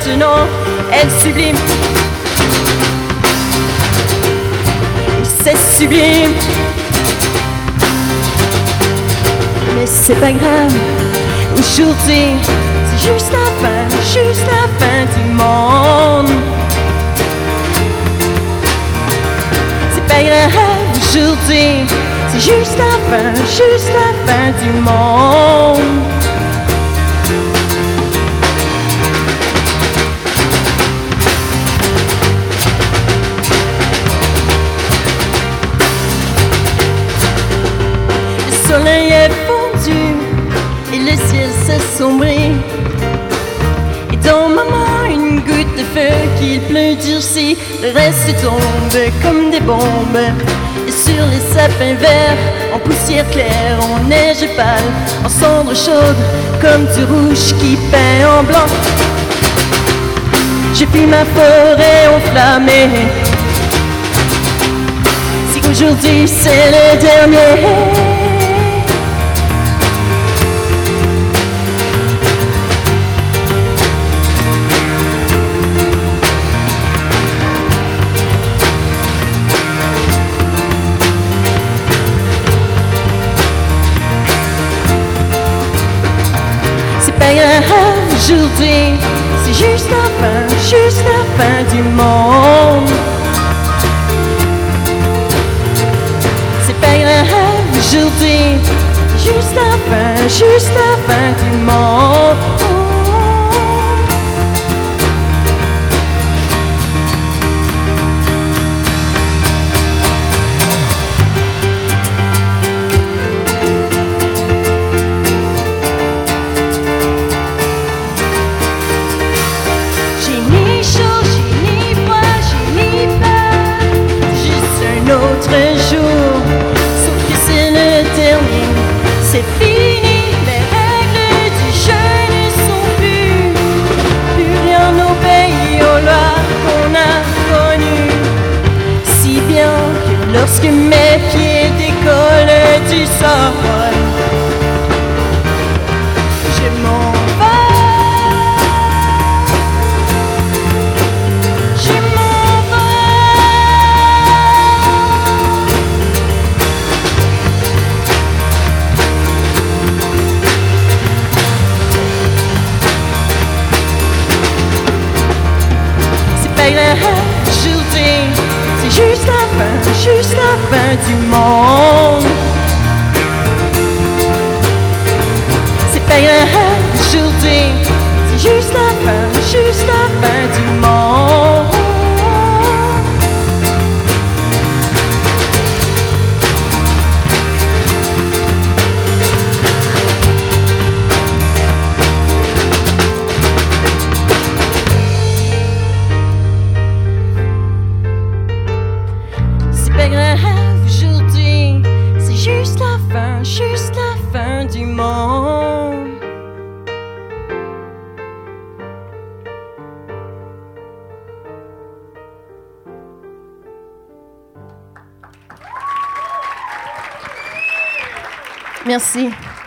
maintenant elle sublime. Et c'est sublime. Mais c'est pas grave, aujourd'hui c'est juste la fin du monde. C'est pas grave, aujourd'hui c'est juste la fin du monde. Le soleil est fondu et le ciel s'assombrit. Et dans ma main une goutte de feu qu'il pleut durci. Le reste tombe comme des bombes. Et sur les sapins verts, en poussière claire, en neige pâle, en cendres chaudes, comme du rouge qui peint en blanc. J'ai vu ma forêt enflammée. Si aujourd'hui c'est le dernier. Aujourd'hui, c'est juste la fin du monde. C'est pas grave, aujourd'hui, c'est juste la fin du monde. C'est fini, les règles du jeu ne sont plus rien au pays, aux lois qu'on a connues. Si bien que lorsque mes pieds décollent du sol, je m'en vais. Aujourd'hui, c'est juste la fin du monde. C'est pas grave, aujourd'hui, c'est juste la fin du monde. Aujourd'hui, c'est juste la fin du monde. Merci.